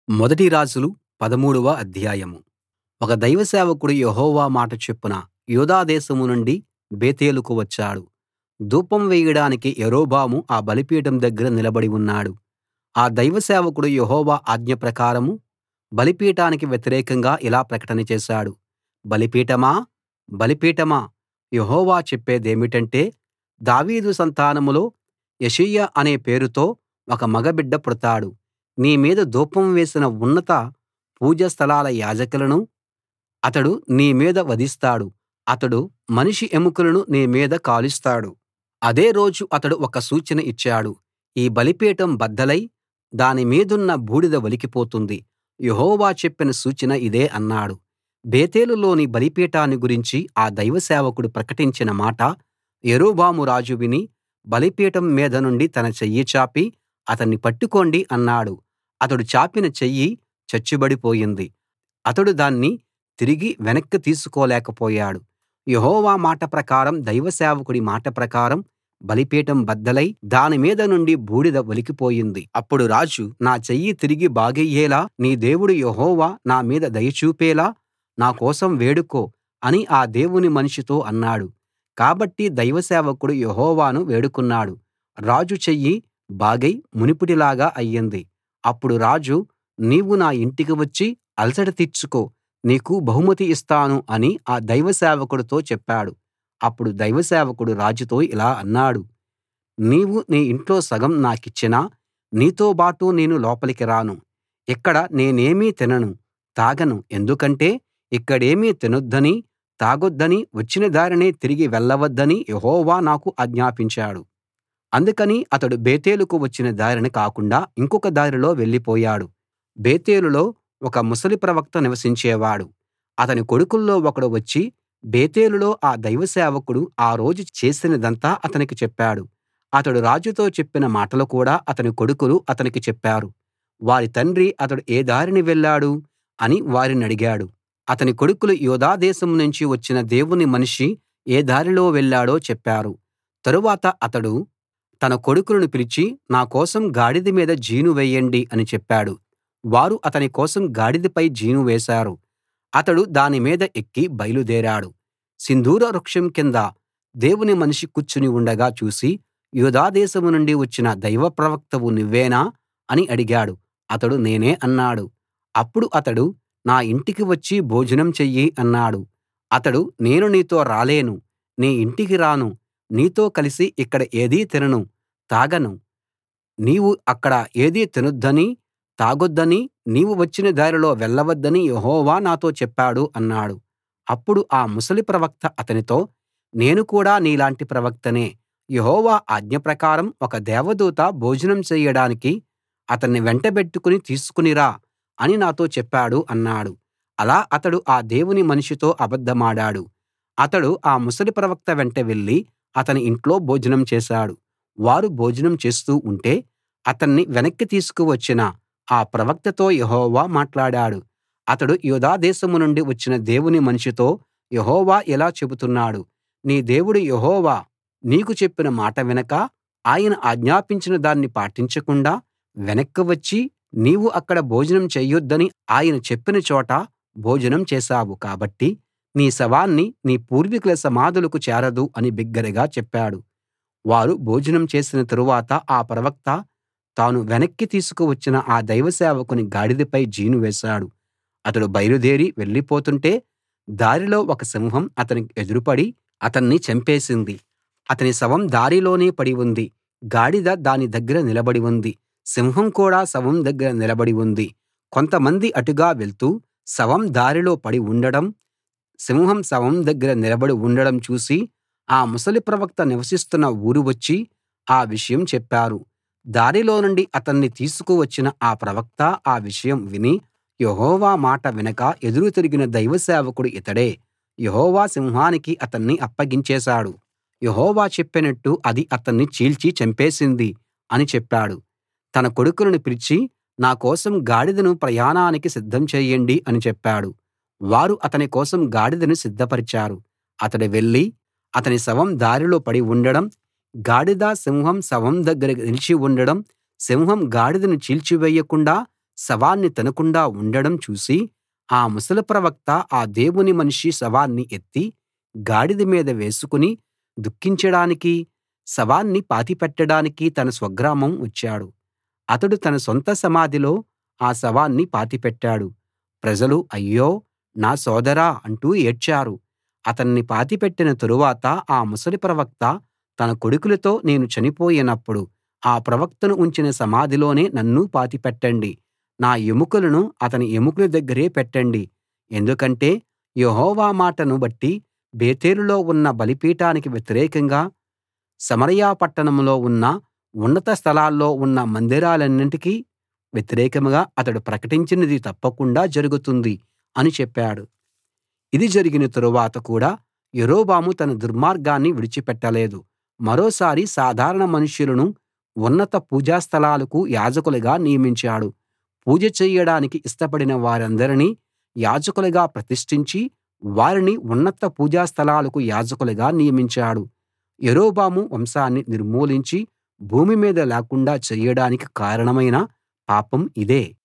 మొదటి రాజులు 13వ అధ్యాయం. ఒక దైవ సేవకుడు యెహోవా మాట చొప్పున యూదా దేశం నుండి బేతేలుకు వచ్చాడు. ధూపం వేయడానికి యరొబాము ఆ బలిపీఠం దగ్గర నిలబడి ఉన్నాడు. ఆ దైవ సేవకుడు యెహోవా ఆజ్ఞ ప్రకారం బలిపీఠానికి వ్యతిరేకంగా ఇలా ప్రకటన చేశాడు: బలిపీఠమా, బలిపీఠమా, యెహోవా చెప్పేదేమిటంటే, దావీదు సంతానంలో యెషీయా అనే పేరుతో ఒక మగబిడ్డ పుడతాడు. నీ మీద ధూపం వేసిన ఉన్నత పూజ స్థలాల యాజకులను అతడు నీ మీద వధిస్తాడు. అతడు మనిషి ఎముకలను నీ మీద కాలుస్తాడు. అదే రోజు అతడు ఒక సూచన ఇచ్చాడు: ఈ బలిపీఠం బద్దలై దాని మీదున్న బూడిద ఒలికిపోతుంది. యెహోవా చెప్పిన సూచన ఇదే అన్నాడు. బేతేలులోని బలిపీఠాన్ని గురించి ఆ దైవ సేవకుడు ప్రకటించిన మాట యరొబాము రాజు విని, బలిపీఠం మీద నుండి తన చెయ్యి చాపి అతన్ని పట్టుకోండి అన్నాడు. అతడు చాపిన చెయ్యి చచ్చుబడిపోయింది. అతడు దాన్ని తిరిగి వెనక్కి తీసుకోలేకపోయాడు. యెహోవా మాట ప్రకారం, దైవ సేవకుడి మాట ప్రకారం బలిపీఠం బద్దలై దాని మీద నుండి బూడిద ఒలికిపోయింది. అప్పుడు రాజు, నా చెయ్యి తిరిగి బాగయ్యేలా నీ దేవుడు యెహోవా నా మీద దయ చూపేలా నా కోసం వేడుకో అని ఆ దేవుని మనిషితో అన్నాడు. కాబట్టి దైవ సేవకుడు యెహోవాను వేడుకున్నాడు. రాజు చెయ్యి బాగై మునుపటిలాగా అయింది. అప్పుడు రాజు, నీవు నా ఇంటికి వచ్చి అలసట తీర్చుకో, నీకు బహుమతి ఇస్తాను అని ఆ దైవ సేవకుడితో చెప్పాడు. అప్పుడు దైవ సేవకుడు రాజుతో ఇలా అన్నాడు: నీవు నీ ఇంట్లో సగం నాకిచ్చినా నీతోబాటు నేను లోపలికి రాను. ఇక్కడ నేనేమీ తినను, తాగను. ఎందుకంటే ఇక్కడేమీ తినొద్దనీ తాగొద్దనీ వచ్చిన దారినే తిరిగి వెళ్ళవద్దని యెహోవా నాకు ఆజ్ఞాపించాడు. అందుకని అతడు బేతేలుకు వచ్చిన దారిన కాకుండా ఇంకొక దారిలో వెళ్ళిపోయాడు. బేతేలులో ఒక ముసలి ప్రవక్త నివసించేవాడు. అతని కొడుకుల్లో ఒకడు వచ్చి బేతేలులో ఆ దైవ సేవకుడు ఆ రోజు చేసినదంతా అతనికి చెప్పాడు. అతడు రాజుతో చెప్పిన మాటలు కూడా అతని కొడుకులు అతనికి చెప్పారు. వారి తండ్రి అతడు ఏ దారిన వెళ్ళాడు అని వారినడిగాడు. అతని కొడుకులు యూదా దేశం నుంచి వచ్చిన దేవుని మనిషి ఏ దారిలో వెళ్ళాడో చెప్పారు. తరువాత అతడు తన కొడుకులను పిలిచి, నా కోసం గాడిద మీద జీను వేయండి అని చెప్పాడు. వారు అతని కోసం గాడిదపై జీను వేశారు. అతడు దాని మీద ఎక్కి బయలుదేరాడు. సింధూర వృక్షం కింద దేవుని మనిషి కూర్చుని ఉండగా చూసి, యూదా దేశం నుండి వచ్చిన దైవ ప్రవక్తవు నువ్వేనా అని అడిగాడు. అతడు నేనే అన్నాడు. అప్పుడు అతడు, నా ఇంటికి వచ్చి భోజనం చెయ్యి అన్నాడు. అతడు, నేను నీతో రాలేను, నీ ఇంటికి రాను, నీతో కలిసి ఇక్కడ ఏదీ తినను, తాగను. నీవు అక్కడ ఏదీ తినొద్దనీ తాగొద్దనీ నీవు వచ్చిన దారిలో వెళ్ళవద్దని యెహోవా నాతో చెప్పాడు అన్నాడు. అప్పుడు ఆ ముసలి ప్రవక్త అతనితో, నేను కూడా నీలాంటి ప్రవక్తనే. యెహోవా ఆజ్ఞ ప్రకారం ఒక దేవదూత భోజనం చెయ్యడానికి అతన్ని వెంటబెట్టుకుని తీసుకుని రా అని నాతో చెప్పాడు అన్నాడు. అలా అతడు ఆ దేవుని మనిషితో అబద్ధమాడాడు. అతడు ఆ ముసలి ప్రవక్త వెంట వెళ్లి అతని ఇంట్లో భోజనం చేశాడు. వారు భోజనం చేస్తూ ఉంటే అతన్ని వెనక్కి తీసుకువచ్చిన ఆ ప్రవక్తతో యెహోవా మాట్లాడాడు. అతడు యూదా దేశం నుండి వచ్చిన దేవుని మనిషితో, యెహోవా ఇలా చెబుతున్నాడు, నీ దేవుడు యెహోవా నీకు చెప్పిన మాట వినక, ఆయన ఆజ్ఞాపించిన దాన్ని పాటించకుండా వెనక్కి వచ్చి నీవు అక్కడ భోజనం చెయ్యొద్దని ఆయన చెప్పిన చోట భోజనం చేశావు. కాబట్టి నీ శవాన్ని నీ పూర్వీకుల సమాధులకు చేరదు అని బిగ్గరగా చెప్పాడు. వారు భోజనం చేసిన తరువాత ఆ ప్రవక్త తాను వెనక్కి తీసుకువచ్చిన ఆ దైవ సేవకుని గాడిదపై జీను వేశాడు. అతడు బయలుదేరి వెళ్ళిపోతుంటే దారిలో ఒక సింహం అతనికి ఎదురుపడి అతన్ని చంపేసింది. అతని శవం దారిలోనే పడి ఉంది. గాడిద దాని దగ్గర నిలబడి ఉంది. సింహం కూడా శవం దగ్గర నిలబడి ఉంది. కొంతమంది అటుగా వెళ్తూ శవం దారిలో పడి ఉండడం, సింహం శవం దగ్గర నిలబడి ఉండడం చూసి ఆ ముసలి ప్రవక్త నివసిస్తున్న ఊరు వచ్చి ఆ విషయం చెప్పారు. దారిలో నుండి అతన్ని తీసుకు వచ్చిన ఆ ప్రవక్త ఆ విషయం విని, యెహోవా మాట వినక ఎదురు తిరిగిన దైవ సేవకుడు ఇతడే. యెహోవా సింహానికి అతన్ని అప్పగించేశాడు. యెహోవా చెప్పినట్టు అది అతన్ని చీల్చి చంపేసింది అని చెప్పాడు. తన కొడుకులను పిలిచి, నా కోసం గాడిదను ప్రయాణానికి సిద్ధం చేయండి అని చెప్పాడు. వారు అతని కోసం గాడిదను సిద్ధపరిచారు. అతడు వెళ్లి అతని శవం దారిలో పడి ఉండడం, గాడిద సింహం శవం దగ్గర నిలిచి ఉండడం, సింహం గాడిదను చీల్చివేయకుండా శవాన్ని తినకుండా ఉండడం చూసి ఆ ముసలి ప్రవక్త ఆ దేవుని మనిషి శవాన్ని ఎత్తి గాడిద మీద వేసుకుని దుఃఖించడానికీ శవాన్ని పాతిపెట్టడానికీ తన స్వగ్రామం వచ్చాడు. అతడు తన సొంత సమాధిలో ఆ శవాన్ని పాతిపెట్టాడు. ప్రజలు అయ్యో నా సోదరా అంటూ ఏడ్చారు. అతన్ని పాతిపెట్టిన తరువాత ఆ ముసలి ప్రవక్త తన కొడుకులతో నేను చనిపోయినప్పుడు ఆ ప్రవక్తను ఉంచిన సమాధిలోనే నన్నూ పాతిపెట్టండి. నా ఎముకలను అతని ఎముకల దగ్గరే పెట్టండి. ఎందుకంటే యెహోవా మాటను బట్టి బేతేలులో ఉన్న బలిపీఠానికి వ్యతిరేకంగా సమరయ పట్టణంలో ఉన్న ఉన్నత స్థలాల్లో ఉన్న మందిరాలన్నిటికీ వ్యతిరేకంగా అతడు ప్రకటించినది తప్పకుండా జరుగుతుంది అని చెప్పాడు. ఇది జరిగిన తరువాత కూడా యరొబాము తన దుర్మార్గాన్ని విడిచిపెట్టలేదు. మరోసారి సాధారణ మనుషులను ఉన్నత పూజా స్థలాలకు యాజకులుగా నియమించాడు. పూజ చెయ్యడానికి ఇష్టపడిన వారందరినీ యాజకులుగా ప్రతిష్ఠించి వారిని ఉన్నత పూజా స్థలాలకు యాజకులుగా నియమించాడు. యరొబాము వంశాన్ని నిర్మూలించి భూమి మీద లేకుండా చెయ్యడానికి కారణమైన పాపం ఇదే.